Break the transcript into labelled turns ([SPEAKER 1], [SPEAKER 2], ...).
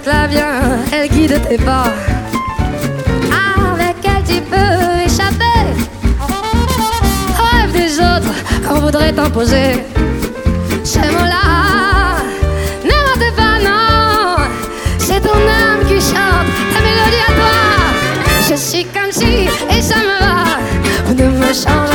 [SPEAKER 1] écoute-la bien, elle guide tes pas. Avec elle tu peux échapper aux rêves des autres qu'on voudrait t'imposer. Ces mots-là, ne mentez pas, non, c'est ton âme qui chante la mélodie à toi. Je suis comme si, et ça me va, on ne me change